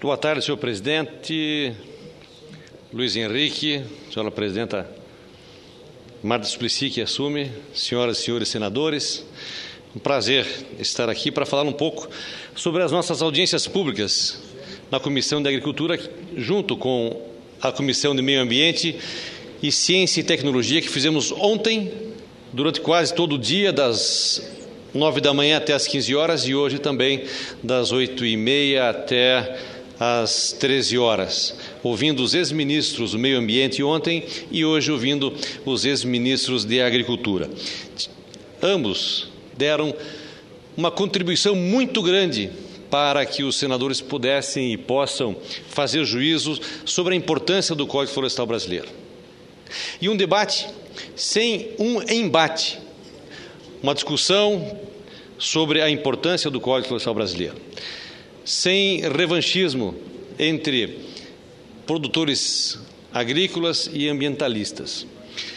Boa tarde, senhor presidente, Luiz Henrique, senhora presidenta Marta Suplicy, que assume, senhoras e senhores senadores. Um prazer estar aqui para falar um pouco sobre as nossas audiências públicas na Comissão de Agricultura, junto com a Comissão de Meio Ambiente e Ciência e Tecnologia, que fizemos ontem, durante quase todo o dia, das 9 da manhã até as 15 horas, e hoje também das 8h30 até às 13 horas, ouvindo os ex-ministros do Meio Ambiente ontem e hoje ouvindo os ex-ministros de Agricultura. Ambos deram uma contribuição muito grande para que os senadores pudessem e possam fazer juízo sobre a importância do Código Florestal brasileiro. E um debate sem um embate, uma discussão sobre a importância do Código Florestal brasileiro, sem revanchismo entre produtores agrícolas e ambientalistas,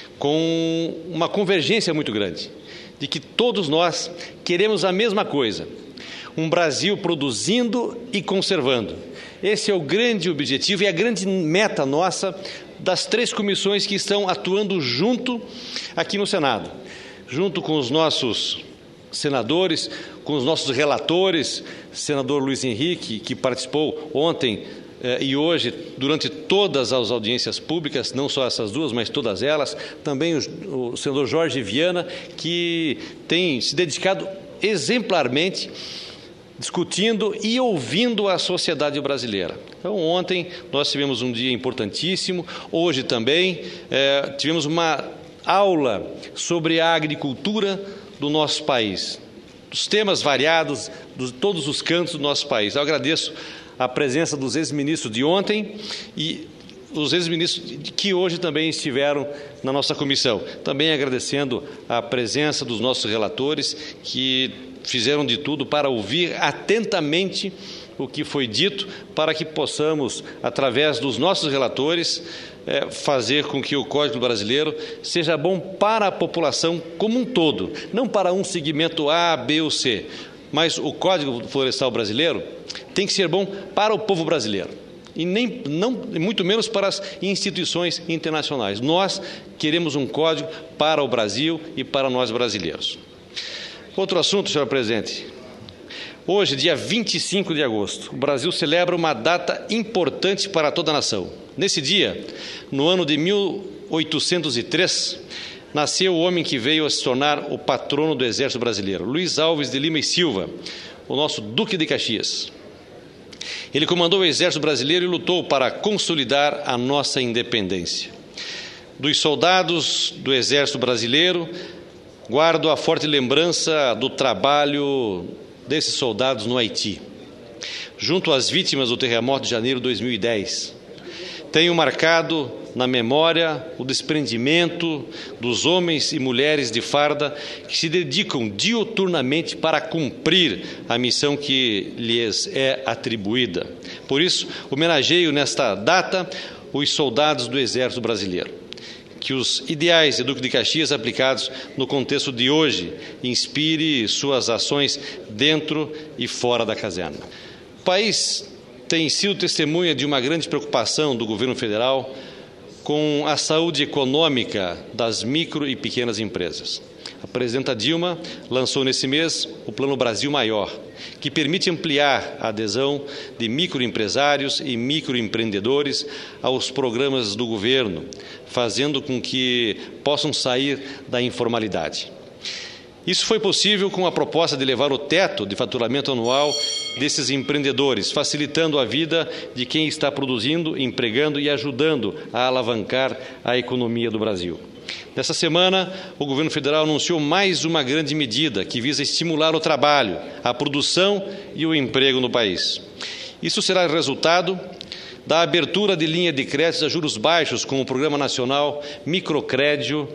com uma convergência muito grande, de que todos nós queremos a mesma coisa, um Brasil produzindo e conservando. Esse é o grande objetivo e a grande meta nossa das três comissões que estão atuando junto aqui no Senado, junto com os nossos senadores, com os nossos relatores, senador Luiz Henrique, que participou ontem e hoje, durante todas as audiências públicas, não só essas duas, mas todas elas, também o senador Jorge Viana, que tem se dedicado exemplarmente, discutindo e ouvindo a sociedade brasileira. Então, ontem nós tivemos um dia importantíssimo, hoje também tivemos uma aula sobre a agricultura do nosso país, dos temas variados, de todos os cantos do nosso país. Eu agradeço a presença dos ex-ministros de ontem e os ex-ministros que hoje também estiveram na nossa comissão. Também agradecendo a presença dos nossos relatores, que fizeram de tudo para ouvir atentamente o que foi dito, para que possamos, através dos nossos relatores, fazer com que o Código brasileiro seja bom para a população como um todo, não para um segmento A, B ou C, mas o Código Florestal brasileiro tem que ser bom para o povo brasileiro e muito menos para as instituições internacionais. Nós queremos um código para o Brasil e para nós brasileiros. Outro assunto, senhor presidente. Hoje, dia 25 de agosto, o Brasil celebra uma data importante para toda a nação. Nesse dia, no ano de 1803, nasceu o homem que veio a se tornar o patrono do Exército Brasileiro, Luiz Alves de Lima e Silva, o nosso Duque de Caxias. Ele comandou o Exército Brasileiro e lutou para consolidar a nossa independência. Dos soldados do Exército Brasileiro, guardo a forte lembrança do trabalho desses soldados no Haiti, junto às vítimas do terremoto de janeiro de 2010. Tenho marcado na memória o desprendimento dos homens e mulheres de farda que se dedicam diuturnamente para cumprir a missão que lhes é atribuída. Por isso, homenageio nesta data os soldados do Exército Brasileiro. Que os ideais de Duque de Caxias aplicados no contexto de hoje inspire suas ações dentro e fora da caserna. O país tem sido testemunha de uma grande preocupação do governo federal com a saúde econômica das micro e pequenas empresas. A presidenta Dilma lançou nesse mês o Plano Brasil Maior, que permite ampliar a adesão de microempresários e microempreendedores aos programas do governo, fazendo com que possam sair da informalidade. Isso foi possível com a proposta de elevar o teto de faturamento anual desses empreendedores, facilitando a vida de quem está produzindo, empregando e ajudando a alavancar a economia do Brasil. Nessa semana, o governo federal anunciou mais uma grande medida que visa estimular o trabalho, a produção e o emprego no país. Isso será resultado da abertura de linha de créditos a juros baixos com o Programa Nacional Microcrédito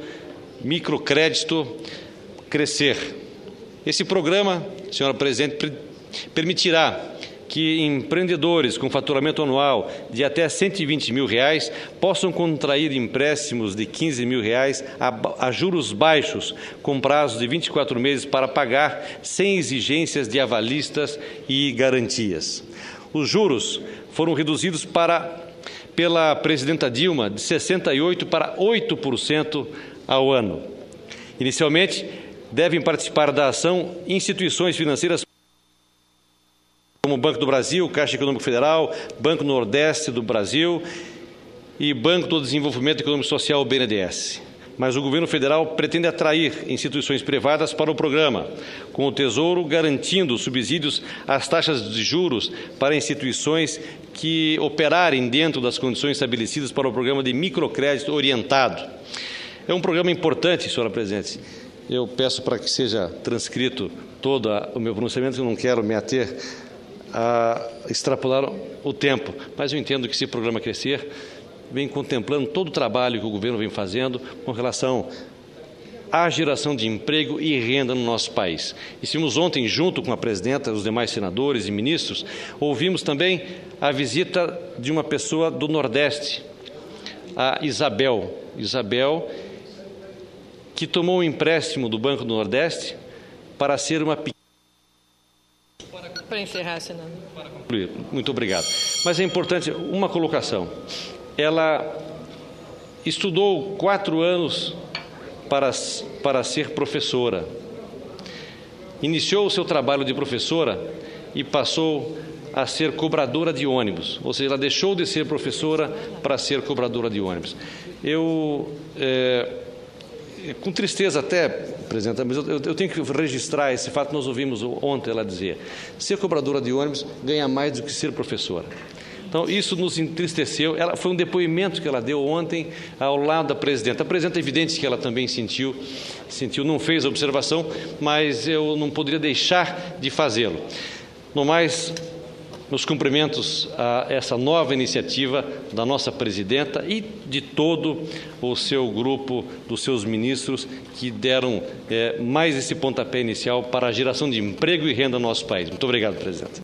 Crescer. Esse programa, senhora presidente, permitirá que empreendedores com faturamento anual de até R$120 mil possam contrair empréstimos de R$15 mil a juros baixos, com prazo de 24 meses para pagar, sem exigências de avalistas e garantias. Os juros foram reduzidos pela presidenta Dilma de 68% para 8% ao ano. Inicialmente, devem participar da ação instituições financeiras como o Banco do Brasil, Caixa Econômica Federal, Banco Nordeste do Brasil e Banco do Desenvolvimento Econômico Social, o BNDES. Mas o governo federal pretende atrair instituições privadas para o programa, com o Tesouro garantindo subsídios às taxas de juros para instituições que operarem dentro das condições estabelecidas para o programa de microcrédito orientado. É um programa importante, senhora presidente. Eu peço para que seja transcrito todo o meu pronunciamento, eu não quero me ater a extrapolar o tempo, mas eu entendo que esse programa Crescer vem contemplando todo o trabalho que o governo vem fazendo com relação à geração de emprego e renda no nosso país. Estivemos ontem, junto com a presidenta, os demais senadores e ministros, ouvimos também a visita de uma pessoa do Nordeste, a Isabel, que tomou um empréstimo do Banco do Nordeste para ser uma pequena... Para encerrar, senador. Muito obrigado. Mas é importante uma colocação. Ela estudou 4 anos para ser professora. Iniciou o seu trabalho de professora e passou a ser cobradora de ônibus. Ou seja, ela deixou de ser professora para ser cobradora de ônibus. Com tristeza até, presidenta, mas eu tenho que registrar esse fato. Nós ouvimos ontem ela dizer: ser cobradora de ônibus ganha mais do que ser professora. Então, isso nos entristeceu. Foi um depoimento que ela deu ontem ao lado da presidenta. A presidenta, é evidente que ela também sentiu, não fez a observação, mas eu não poderia deixar de fazê-lo. No mais, meus cumprimentos a essa nova iniciativa da nossa presidenta e de todo o seu grupo, dos seus ministros, que deram mais esse pontapé inicial para a geração de emprego e renda no nosso país. Muito obrigado, presidente.